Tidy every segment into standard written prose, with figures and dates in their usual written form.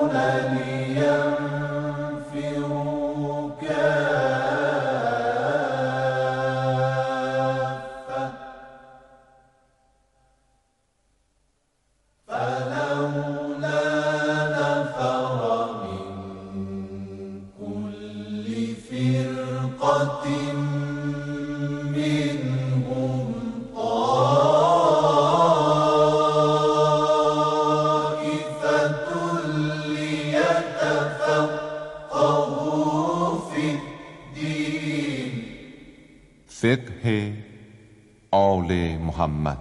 لينفروا كافة فلولا نفر من كل فرقة منهم طائفة ليتفقهوا في الدين. فقه آل محمد.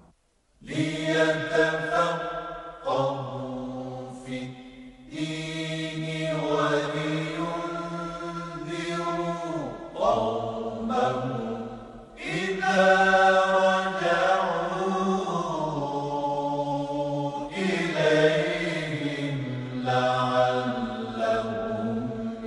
ليتفقهوا في الدين ولينذروا قومهم إذا رجعوا إليهم لعلهم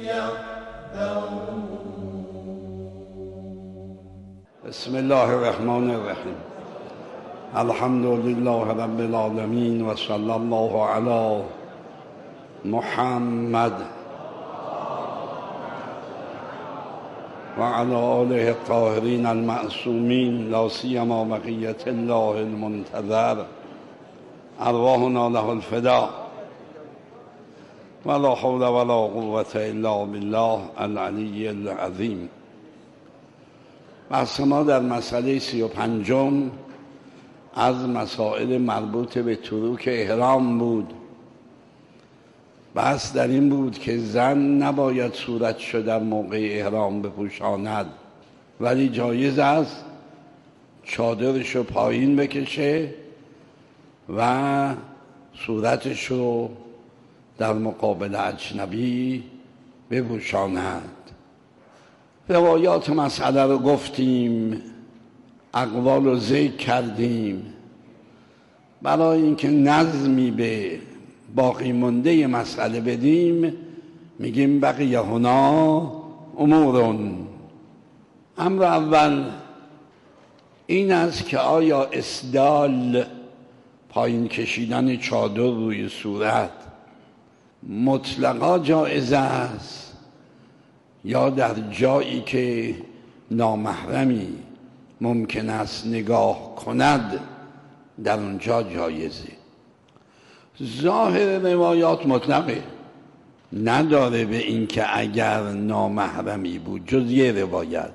يحذرون. بسم الله الرحمن الرحیم. الحمد لله رب العالمین و صلی الله علی محمد و علی آله الطاهرین المعصومین لا سیما بقیة الله المنتظر ارواحنا له الفدا ولا حول ولا قوة الا بالله العلی العظیم. بحث ما در مسئله 35 از مسائل مربوط به تروک احرام بود. بحث در این بود که زن نباید صورتشو در موقع احرام بپوشاند، ولی جایز است چادرشو پایین بکشه و صورتشو در مقابل اجنبی بپوشاند. روایات مسئله رو گفتیم، اقوال رو ذکر کردیم. برای اینکه نظمی به باقی مونده مسئله بدیم میگیم بقیه هنا امورون. امر اول این است که آیا اسدال پایین کشیدن چادر روی صورت مطلقا جایز است یا در جایی که نامحرمی ممکن است نگاه کند در اونجا جایزه؟ ظاهر روایات مطلقه، نداره به این که اگر نامحرمی بود، جز یه روایت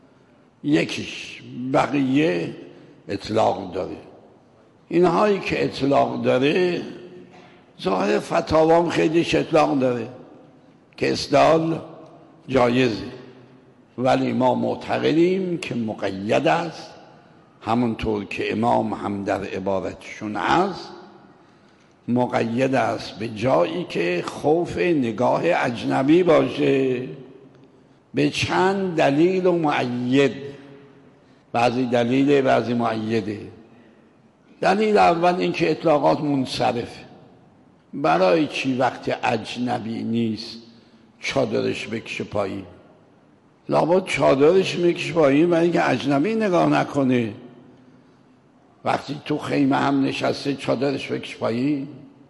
یکیش، بقیه اطلاق داره. اینهایی که اطلاق داره ظاهر فتاوام خیلیش اطلاق داره که اسدال جایزه، ولی ما معتقدیم که مقید است، همونطور که امام هم در عبارتشون هست، مقید است به جایی که خوف نگاه اجنبی باشه، به چند دلیل و مؤید. بعضی دلیله بعضی مؤیده. دلیل اول این که اطلاقات منصرفه. برای چی وقتی اجنبی نیست چادرش بکشه پایین؟ لابد چادرش میکشه پایین برای اینکه اجنبی نگاه نکنه. وقتی تو خیمه هم نشسته چادرش بکشه پایین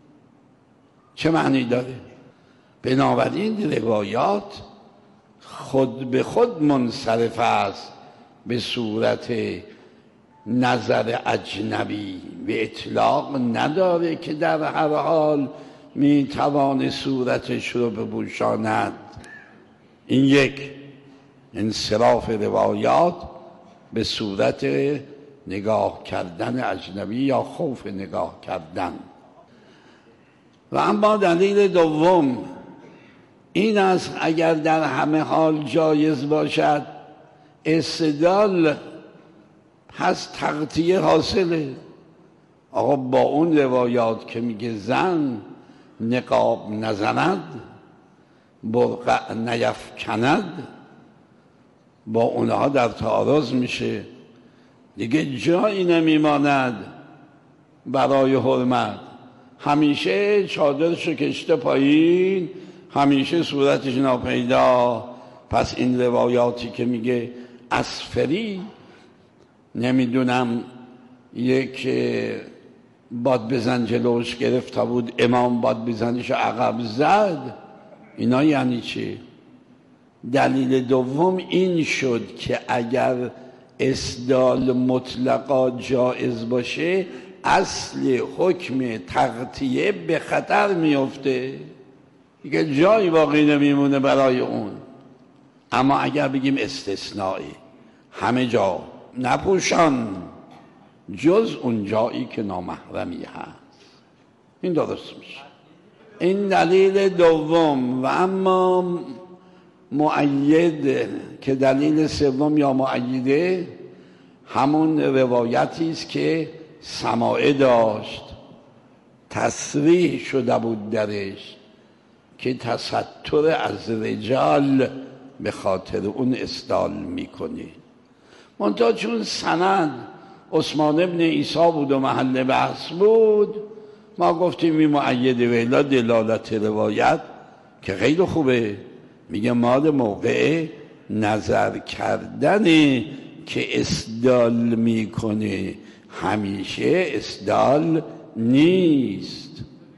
چه معنی داره؟ بنابراین روایات خود به خود منصرف است به صورت نظر اجنبی، به اطلاق نداره که در هر حال میتوان صورتش رو بپوشاند. این یک انصراف روایات به صورت نگاه کردن اجنبی یا خوف نگاه کردن. و اما دلیل دوم این است اگر در همه حال جایز باشد استدلال، پس تغطیه حاصله. آقا با اون روایات که میگه زن نقاب نزند، برقع نیفکند، با اونها در تعارض میشه دیگه، جایی نمیماند برای حرمت. همیشه چادرشو کشته پایین، همیشه صورتش ناپیدا. پس این روایاتی که میگه اسفری، نمیدونم یک باد بزن جلوش گرفت تا بود امام باد بزنش عقب زد. اینا یعنی چی؟ دلیل دوم این شد که اگر اسدال مطلقا جایز باشه اصل حکم تغطیه به خطر میفته، دیگه جایی باقی نمیمونه برای اون. اما اگر بگیم استثنایی همه جا نپوشان جز اون جایی که نامحرمی هست، این درست میشه. این دلیل دوم. و اما مؤید که دلیل سوم یا مؤیده همون روایتی است که سماعه داشت، تصریح شده بود درش که تستر از رجال به خاطر اون اسدال میکنی. منتها چون سند عثمان ابن عیسی بود و محل بحث بود، ما گفتیم این مؤید ویلا دلالت روایت که خیلی خوبه، میگه مال موقع نظر کردنه که اسدال میکنه، همیشه اسدال نیست.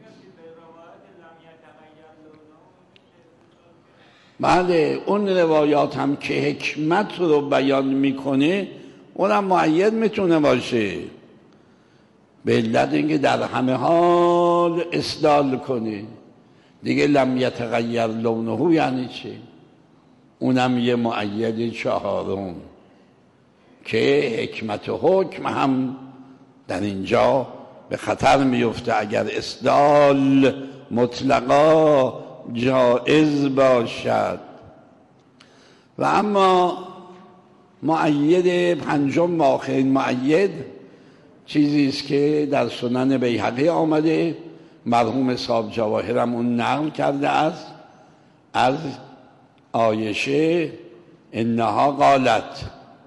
بله اون روایات هم که حکمت رو بیان میکنه اونم مؤید میتونه باشه، به علت اینکه در همه حال اسدال کنه دیگه. لم یتغیر لونه یعنی چی؟ اونم یه مؤید چهارم که حکمت حکم هم در اینجا به خطر میفته اگر اسدال مطلقا جائز باشد. و اما مؤید پنجم، آخرین مؤید، چیزی است که در سنن بیهقی آمده، مرحوم صاحب جواهرم اون نقل کرده است از عایشه انها قالت.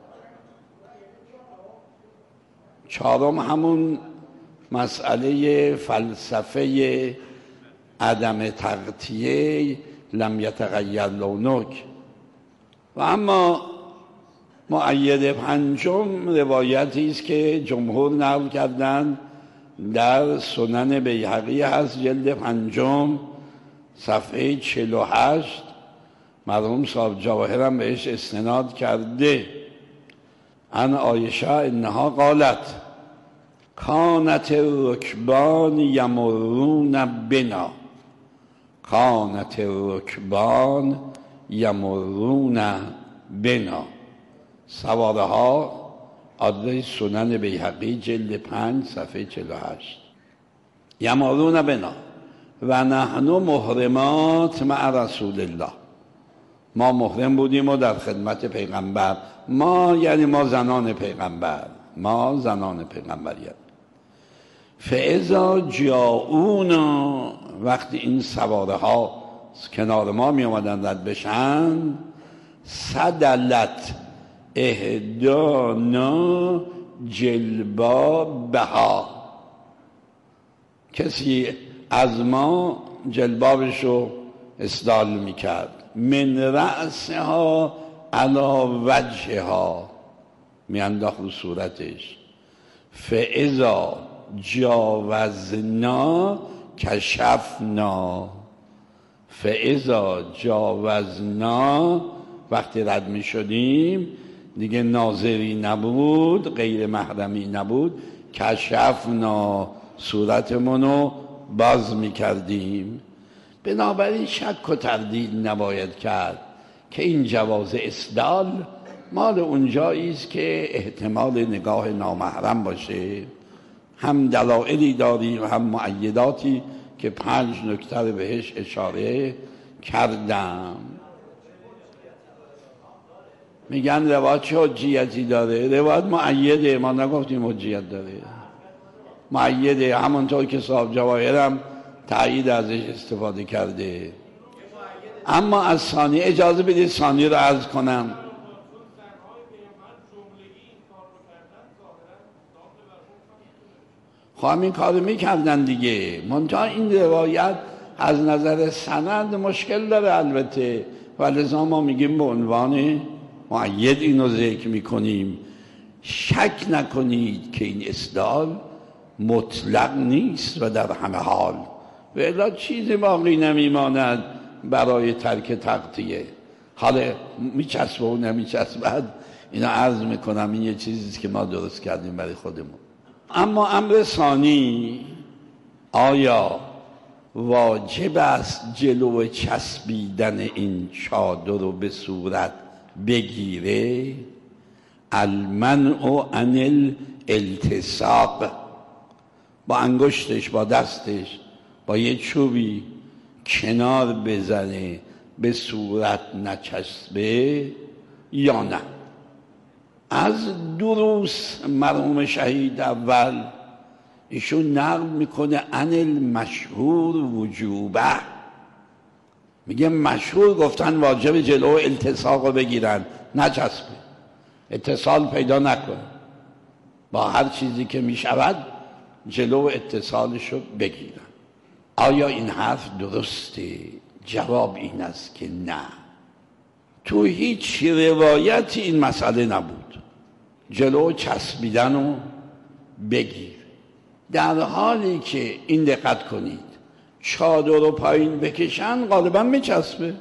چهارم همون مسئله فلسفه عدم تغطیه لم یتغیر لونک. و اما مؤید پنجم روایتی است که جمهور نقل کردند، در سنن بیهقی هست، جلد پنجم صفحه 48، مرحوم صاحب جواهرم بهش استناد کرده. عن عایشه انها قالت کانت الرکبان یمرون بنا، کانت الرکبان یمرون بنا. سواره ها، آدرس سنن بیهقی جلد 5 صفحه 48. یمرون بنا و نحن محرمات مع رسول الله، ما محرم بودیم و در خدمت پیغمبر. ما یعنی ما زنان پیغمبر، ما زنان پیغمبریت. فاذا جاؤونا، وقتی این سواره ها کنار ما می اومدن رد بشن، سدلت اهدانا جلبابها، کسی از ما جلبابشو اسدال میکرد، من رأسها علی وجهها، میانداخت رو صورتش. فاذا جاوزنا کشفنا، فاذا جاوزنا، وقتی رد می شدیم دیگه ناظری نبود، غیر محرمی نبود، کشفنا، صورتمونو باز می کردیم. بنابراین شک و تردید نباید کرد که این جواز اسدال مال اونجایی است که احتمال نگاه نامحرم باشه. هم دلایلی داریم هم مؤیداتی که 5 نکته رو بهش اشاره کردم. میگن روایت چه حجیتی داره؟ روایت مؤیده، ما نگفتیم حجیت داره، مؤیده، همونطور که صاحب جواهرم تایید ازش استفاده کرده. اما از ثانی اجازه بدید ثانی رو عرض کنم. خواهم این کار میکردن دیگه، منتها این روایت از نظر سند مشکل داره البته، و لذا ما میگیم به عنوان مؤید اینو ذکر میکنیم. شک نکنید که این اسدال مطلق نیست و در همه حال و الا چیزی باقی نمیماند برای ترک تغطیه. حالا میچسبه و نمیچسبد اینا عرض میکنم، این یه چیزیست که ما درست کردیم برای خودمون. اما امر ثانی، آیا واجب است جلو چسبیدن این چادر رو به صورت بگیره؟ المنع عن الالتصاق، با انگشتش با دستش با یه چوبی کنار بزنه به صورت نچسبه یا نه؟ از دروس مرحوم شهید اول ایشون نقل میکنه عن المشهور وجوبه، میگه مشهور گفتن واجب جلو التصاق رو بگیرن، نچسبه، اتصال پیدا نکنه با هر چیزی که میشود، جلو اتصالش رو بگیرن. آیا این حرف درسته؟ جواب این است که نه، تو هیچ روایتی این مسئله نبود جلو چسبیدن رو بگیر. در حالی که این دقت کنید چادر رو پایین بکشن غالبا میچسبه،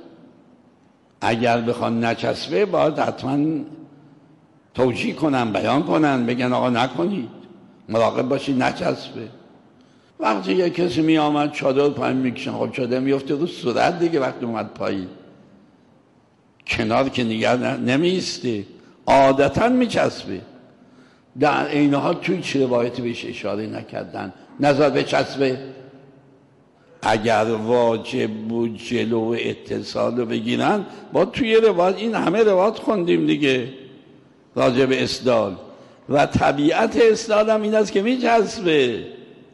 اگر بخوان نچسبه باید حتما توجیه کنن، بیان کنن، بگن آقا نکنید، مراقب باشید نچسبه. وقتی یه کسی می آمد چادر پایین میکشن، خب چادر میفته رو صورت دیگه، وقتی اومد پایین کنار که نگه نمیسته، عادتا میچسبه. در این حال توی چه روایتی بهش اشاره نکردن نظر به چسبه. اگر واجب بود جلو اتصال رو بگیرن با توی روایت، این همه روایت خوندیم دیگه راجع به اسدال، و طبیعت اسدال هم این است که میچسبه،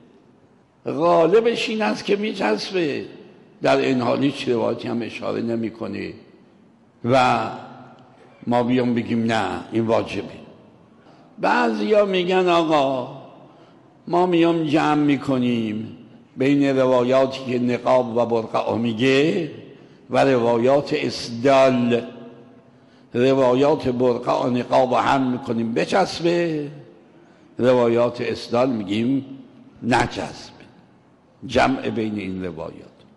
غالبش این است که میچسبه. در این حال هیچ روایتی هم اشاره نمیکنه و ما بیام بگیم نه این واجبه. بعضیا میگن آقا ما میام جمع میکنیم بین روایاتی که نقاب و برقع میگه و روایات اسدال، روایات برقع و نقاب هم میکنیم بچسبه، روایات اسدال میگیم نچسبه. جمع بین این روایات،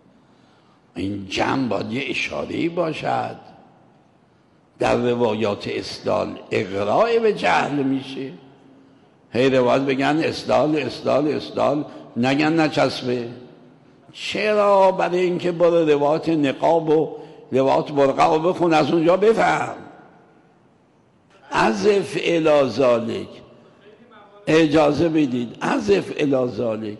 این جمع باید یه اشاره‌ای باشد. در روایات اسدال اغراء به جهل میشه، هی روایت بگن اسدال اسدال اسدال، نگن نچسبه. چرا؟ برای اینکه برو روایات نقاب و روایات برقع رو بخون، از اونجا بفهم. عزف الی ذالک، اجازه بدید، عزف الی ذالک،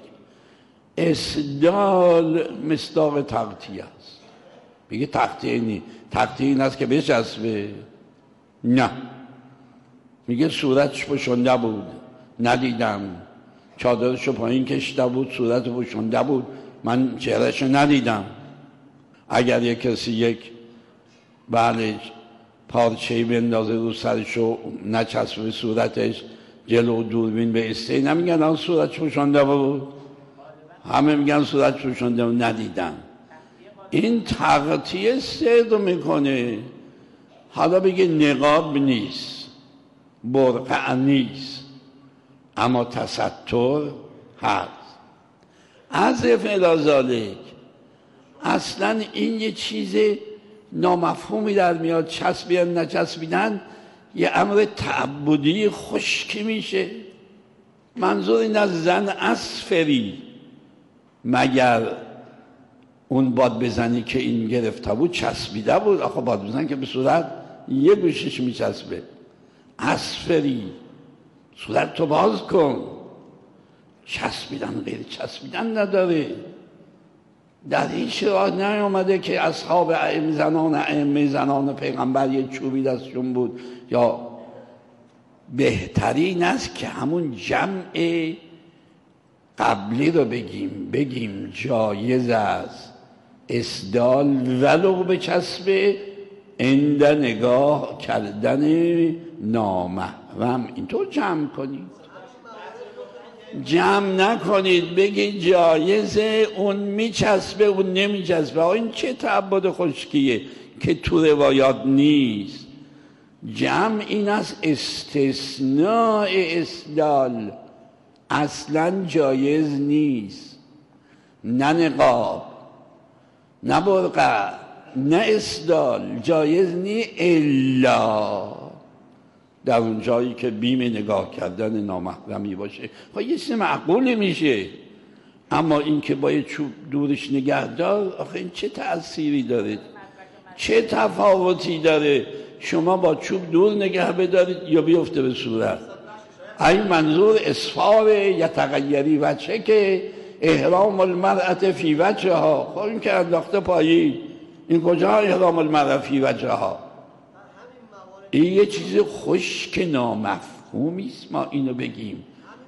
اسدال مصداق تغطیه است. میگه تغطیه نی، تغطیه این است که بچسبه؟ نه، میگه صورتش پوشنده بود ندیدم، چادرشو پایین کشیده بود صورت پوشنده بود من چهرهشو ندیدم. اگر یک کسی یک بله پارچه‌ای بندازه رو سرشو نچسبه صورتش، جلو دوربین به استه نمیگن آن صورتش پوشنده بود، همه میگن صورتش پوشنده بود ندیدم. این تغطیه سرد میکنه. حالا بگه نقاب نیست، برقع نیست، اما تستر هست. عزف الی ذالک، اصلا این یه چیز نامفهومی در میاد، چسبیدن نچسبیدن یه امر تعبدی خشکی میشه. منظور این از زن اسفری، مگر اون باد بزنی که این گرفته بود چسبیده بود؟ آخه باد بزنی که به صورت یه گوشش میچسبه. اسفری، صورت تو باز کن. چسبیدن غیر چسبیدن نداره. در هیچ راه نیامده که اصحاب ائمه زنان پیغمبر یه چوبی دستشون بود. یا بهترین است که همون جمع قبلی رو بگیم جایز است اسدال ولو به چسب عند نگاه کردن نامحرم. اینطور جمع کنید، جمع نکنید بگید جایزه اون میچسبه اون نمیچسبه. این چه تعبد خشکیه که تو روایات نیست. جمع این است استثناء اسدال اصلا جایز نیست. نه نقاب، نه برقع، نه اسدال جایز نی الا در اون جایی که بیم نگاه کردن نامحرمی باشه. خب یه چیز معقول میشه. اما این که با یه چوب دورش نگه دار، آخه این چه تأثیری داره؟ چه تفاوتی داره شما با چوب دور نگه بدارید یا بیفته به صورت؟ این منظور اسفار یتغیری وجهه که احرام المرأة فی وجهها. خب این که انداخته پایین، این کجا احرام المرأة فی وجهها؟ این یه چیز خشک نامفهومی است ما اینو بگیم.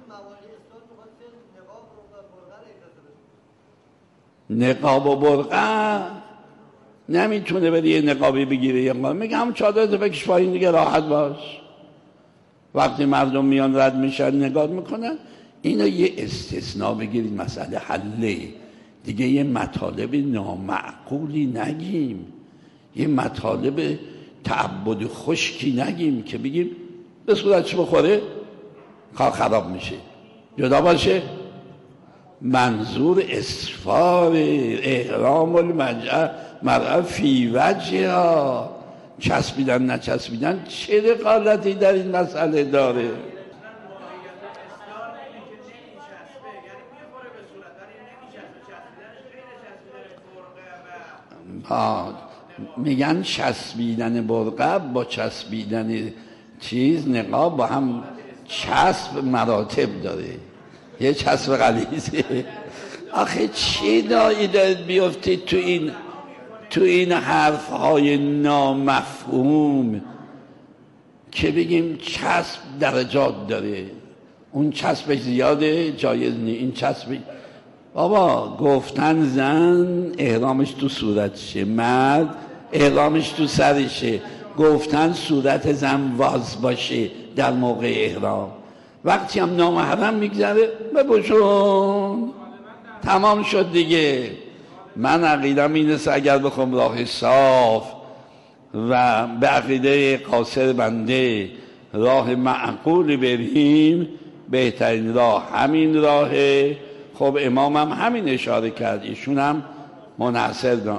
نقاب و برقع نمیتونه بری یه نقابی بگیره. یه میگه هم چادرتو بکش پایین دیگه راحت باش. وقتی مردم میان رد میشن نگاه میکنن، اینو یه استثناء بگیرید، مسئله حله دیگه. یه مطالب نامعقولی نگیم، یه مطالب تعبد خشکی نگیم که بگیم به صورتش بخوره کار خراب میشه، جدا باشه. منظور اسفار احرام المرأة فی وجهها، چسبیدن نچسبیدن چه دخالتی در این مسئله داره؟ میگن چسبیدن برقع با چسبیدن چیز نقاب با هم چسب مراتب داره. یه چسب غلیظه. آخه چه دایی دارید بیفتید تو این حرف های نامفهوم که بگیم چسب درجات داره، اون چسبش زیاده جایز نی، این چسب. بابا گفتن زن احرامش تو صورتشه، مرد احرامش تو سرشه. گفتن صورت زن واز باشه در موقع احرام. وقتی هم نامحرم میگذره بپوشون، تمام شد دیگه. من عقیدم اینست اگر بخوام راه صاف و به عقیده قاصر بنده راه معقول بریم، بهترین راه همین راهه. خب امام هم همین اشاره کرد، ایشون هم منحصر دان.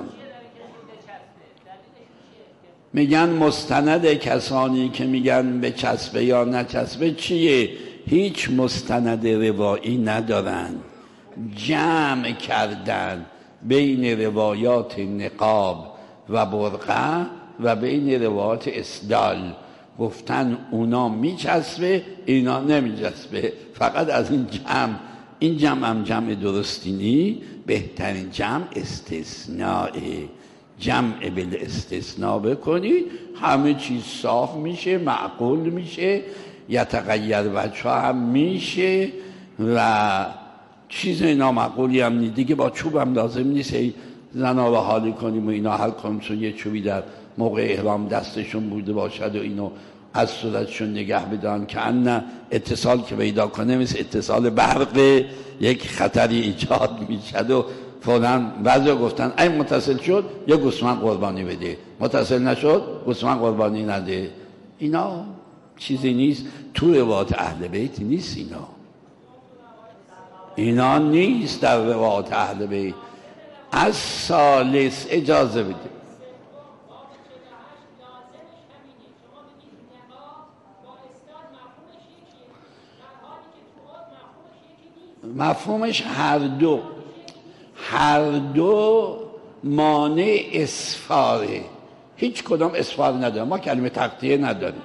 میگن مستند کسانی که میگن به چسبه یا نچسبه چیه؟ هیچ مستند روایی ندارن، جمع کردن بین روایات نقاب و برقع و بین روایات اسدال. گفتن اونا میچسبه اینا نمیچسبه. فقط از این جمع هم جمع درستی نی. بهترین جمع استثنائه. جمع بل استثناء بکنی همه چیز صاف میشه، معقول میشه، یتغیر وجه هم میشه و چیز نامعقولی هم نی دیگه. با چوب هم لازم نیست زنا رو حالی کنیم و اینا حل کنیم، چون یه چوبی در موقع احرام دستشون بوده باشد و اینو از صورتشون نگه بدن که ان اتصال که پیدا کنه مثل اتصال برق یک خطری ایجاد میشد و فوراً بعضی گفتن این متصل شد یه گوسفند قربانی بده، متصل نشد گوسفند قربانی نده. اینا چیزی نیست، تو روایات اهل بیت نیست. اینا نیست در روایات اهل بیت. از ثالث اجازه بده. مفهومش هر دو مانع اسفاره. هیچ کدام اسفار نداره. ما کلمه تغطیه نداریم،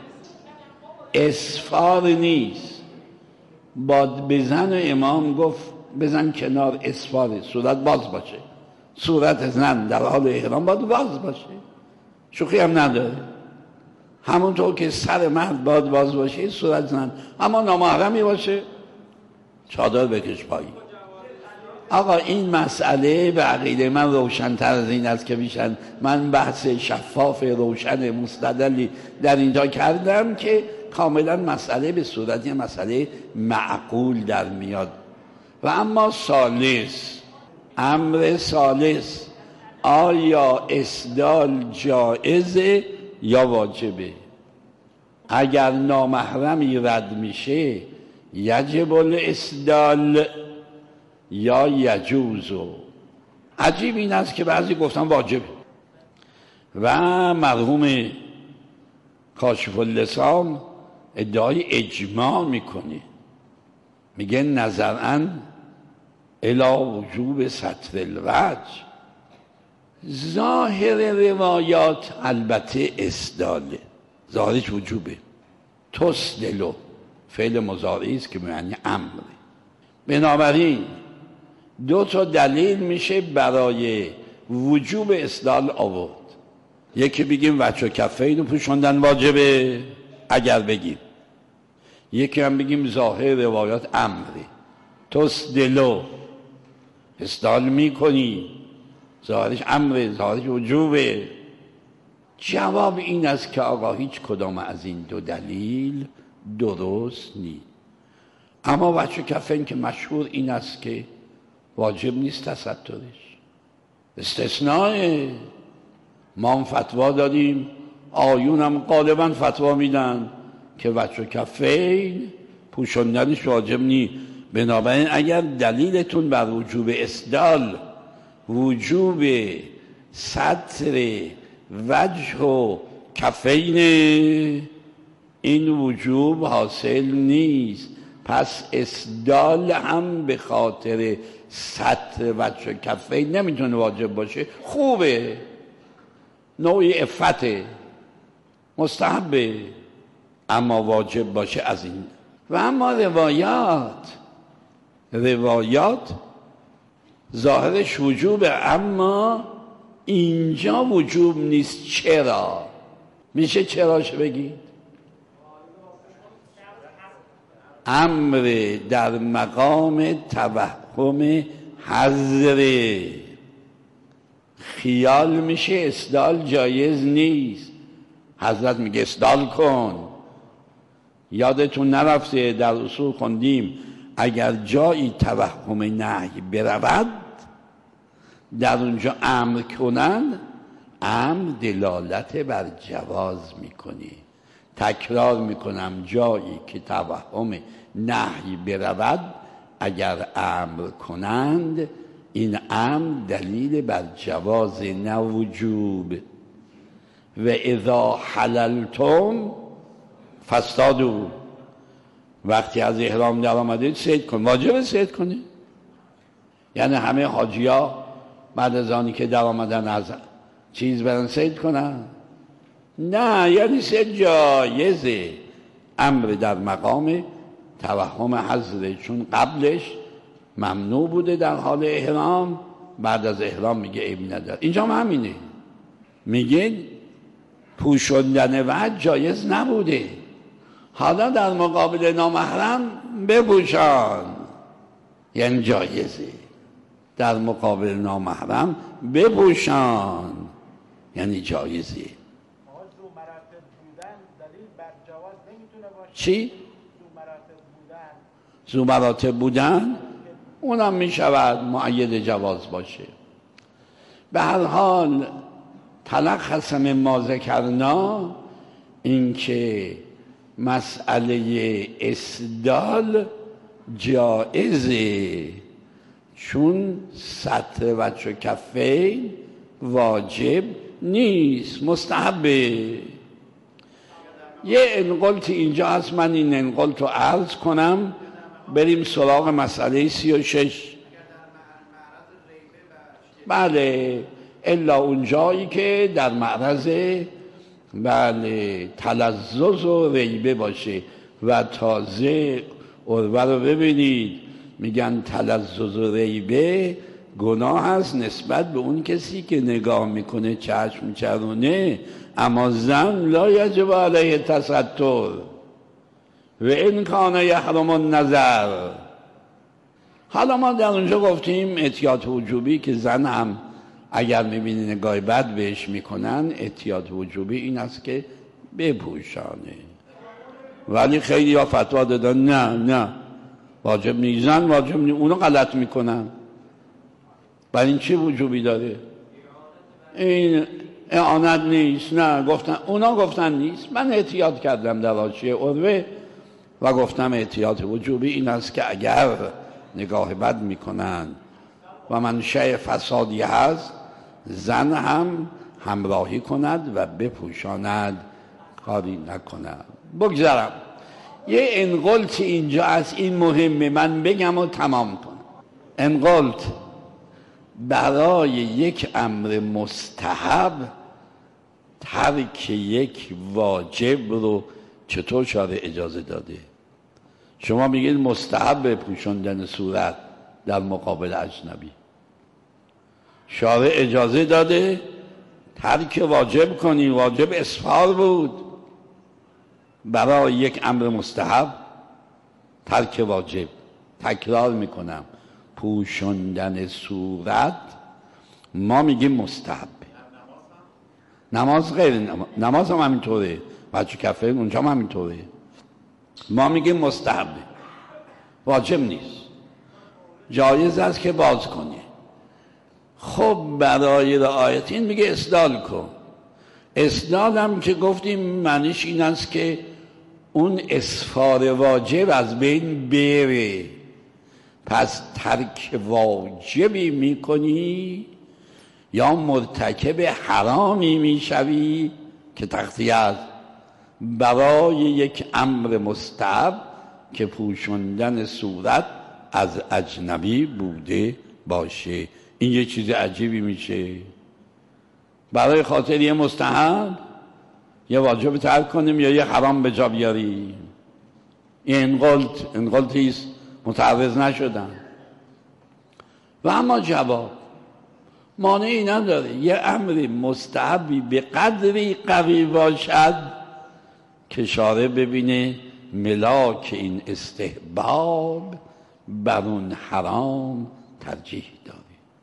اسفار نیست. باد بزن و امام گفت بزن کنار اسفاره، صورت باز باشه. صورت زن در حال احرام باید باز باشه، شوخی هم نداره. همونطور که سر مرد باید باز باشه صورت زن. اما نامحرمی باشه چادر بکش پایین. آقا این مسئله به عقیده من روشن‌تر از این است که بیشن. من بحث شفاف روشن مستدلی در اینجا کردم که کاملا مسئله به صورتی مسئله معقول در میاد. و اما ثالث، امر ثالث، آیا اسدال جائزه یا واجبه؟ اگر نامحرمی رد میشه یجب الاسدال یا یجوزو. عجیب این است که بعضی گفتن واجبه و مرحوم کاشف اللسان ادعای اجماع میکنه، میگه نظرا الی وجوب ستر الوجه. ظاهر روایات البته اسداله، ظاهرش وجوبه. تسدلو فعل مضارعی است که معنی امره. بنابراین دو تا دلیل میشه برای وجوب اسدال آورد. یکی بگیم وجه و کفین رو پوشوندن واجبه اگر بگیم، یکی هم بگیم ظاهر روایات امره. تسدلو اسدال میکنی، ظاهرش امره، ظاهرش وجوبه. جواب این است که آقا هیچ کدام از این دو دلیل درست نیست. اما وجه کفین که مشهور این است که واجب نیست تسترش، استثناء. ما هم فتوا دادیم، آیون هم غالبا فتوا میدن که وجه کفین پوشوندنش واجب نیست. بنابراین اگر دلیلتون بر وجوب اسدال وجوب ستر وجه و کفین، این وجوب حاصل نیست. پس اسدال هم به خاطر ستر وجه کفین نمیتونه واجب باشه. خوبه، نوعی عفته، مستحبه، اما واجب باشه از این. و اما روایات ظاهرش وجوبه، اما اینجا وجوب نیست. چرا؟ میشه چراش بگید؟ امر در مقام توهم حضر. خیال میشه اسدال جایز نیست، حضرت میگه اسدال کن. یادتون نرفته در اصول خوندیم اگر جایی توهم نهی برود در اونجا امر کنن، امر دلالت بر جواز میکنه. تکرار میکنم، جایی که توهم نهی برود اگر امر کنند، این امر دلیل بر جواز نه وجوب. و اذا حللتم فاصطادوا، وقتی از احرام در آمدید صید کن. واجب صید کنه؟ یعنی همه حاجی‌ها بعد از آنی که در آمدن از چیز برن صید کنن؟ نه، یعنی صید جایزه. امر در مقام توهم حضره، چون قبلش ممنوع بوده در حال احرام، بعد از احرام میگه عیب نداره. اینجا هم همینه، میگه پوشوندن وجه جایز نبوده، حالا در مقابل نامحرم بپوشان، یعنی جایزه. در مقابل نامحرم بپوشان یعنی جایزه. چی؟ ذو مراتب بودن اونم می شود مؤید جواز باشه. به هر حال تلخص مما ذکرنا این که مسئله اسدال جائزه، چون ستر وجه کفین واجب نیست، مستحبه. یه انقلت اینجا هست، من این انقلت رو عرض کنم، بریم سراغ مسئله 36. بله، الا اون جایی که در معرض بله تلذذ و ریبه باشه. و تازه عروه رو ببینید، میگن تلذذ و ریبه گناه هست نسبت به اون کسی که نگاه میکنه چشم چرونه، اما زن لا یجب علیه تستر و این کان یحرم النظر. حالا ما در اونجا گفتیم احتیاط وجوبی که زن هم اگر میبینی نگاه بد بهش میکنن، احتیاط وجوبی این است که بپوشانه. ولی خیلی ها فتوا دادن نه واجب نیست، زن واجب نیست، اونو غلط میکنن. برای این چی وجوبی داره؟ این اعانت نیست. نه گفتن، اونا گفتن نیست. من احتیاط کردم در حاشیه عروه و گفتم احتیاط وجوبی این است که اگر نگاه بد میکنن و منشأ فسادی هست، زن هم همراهی کند و بپوشاند، کاری نکند. بگذارم یه انقلت اینجا از این مهمه، من بگم و تمام کنم. انقلت برای یک امر مستحب ترک یک واجب رو چطور شارع اجازه داده؟ شما میگید مستحب پوشوندن صورت در مقابل اجنبی، شارع اجازه داده ترک واجب کنی، واجب اسفار بود. برای یک امر مستحب ترک واجب، تکرار میکنم، پوشوندن صورت ما میگیم مستحب. نماز غیر نماز هم همینطوره، بچه کفه اونجا هم همینطوره. ما میگیم مستحب، واجب نیست، جایز است که باز کنی. خب برای رعایت این میگه اسدال کن. اسدال هم که گفتیم معنیش این است که اون اسفار واجب از بین بره. پس ترک واجبی میکنی یا مرتکب حرامی میشوی که تغطیه است برای یک امر مستحب که پوشوندن صورت از اجنبی بوده باشه. این یه چیز عجیبی میشه. برای خاطر یه مستحب یه واجب ترک کنیم یا یه حرام به جا بیاریم. این انقلتیست، متعرض نشدن. و اما جواب مانعی نداره یه امر مستحبی به قدری قوی باشد که شارع ببینه ملاک این استحباب بر اون حرام ترجیح داره.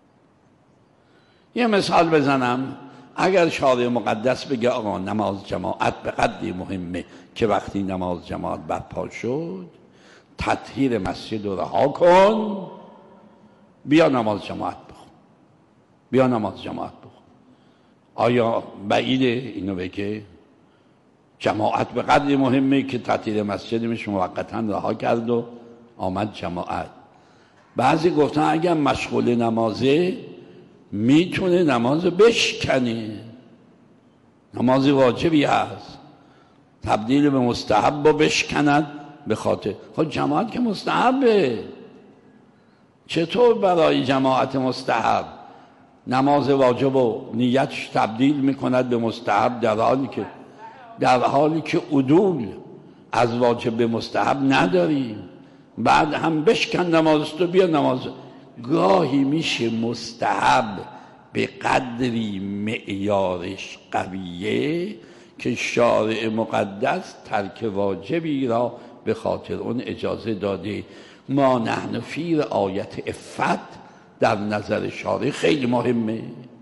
یه مثال بزنم. اگر شارع مقدس بگه آقا نماز جماعت به قدری مهمه که وقتی نماز جماعت برپا شد تطهیر مسجد رو رها کن، بیا نماز جماعت بخون، بیا نماز جماعت بخون. آیا بعیده اینو بگه؟ جماعت به قدری مهمه که تطهیر مسجد میشه موقتا رها کرد و آمد جماعت. بعضی گفتن اگر مشغول نمازه میتونه نماز بشکنه، نماز واجبی هست، تبدیل به مستحب و بشکند به خاطر. خب جماعت که مستحبه، چطور برای جماعت مستحب نماز واجب و نیتش تبدیل میکند به مستحب در حالی که عدول از واجب به مستحب نداریم؟ بعد هم بشکن نماز تو بیا نماز. گاهی میشه مستحب به قدری معیارش قویه که شارع مقدس ترک واجبی را به خاطر اون اجازه داده. ما نحن فی رعایت عفت در نظر شارع خیلی مهمه،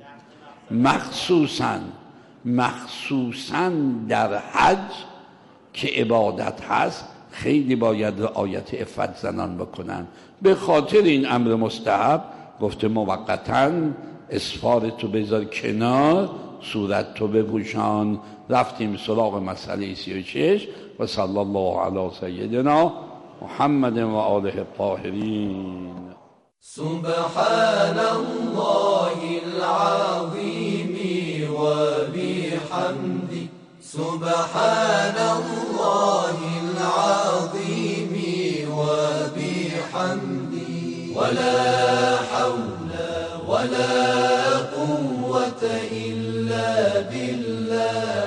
مخصوصاً در حج که عبادت هست خیلی باید رعایت عفت زنان بکنن. به خاطر این امر مستحب گفته موقتاً اسفار تو بذار کنار، صورت تو بپوشان. رفتیم سراغ مسئله 36 و صلی الله علی سیدنا محمد و آله الطاهرین. سبحان الله العظیم و بحمده، سبحان الله العظیم و بحمده، ولا حول ولا قوة إلا بالله.